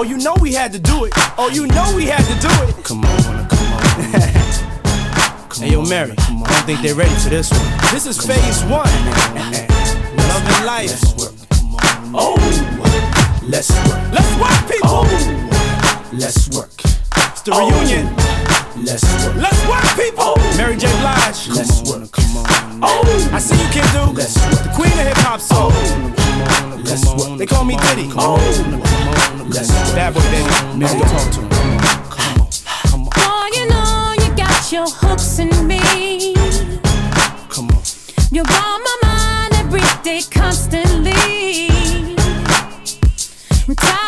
you know we had to do it. Oh, you know we had to do it. Come on. Hey, yo, Mary, I don't think they're ready for this one. This is phase 1. Love and life. Let's work. Oh, let's work. Let's work, people. Oh, let's work. It's the reunion. Let's work. Let's work, people. Mary J. Blige. Let's work. Come on. Oh, I see you, Kim Duke. Let's work. The queen of hip hop soul. Let's work. They call me Diddy. Oh, let's work. Bad boy, baby. Mary, talk to him. Come on. Boy, you know you got your hooks in me. Come on. You're on my mind every day, constantly. I'm tired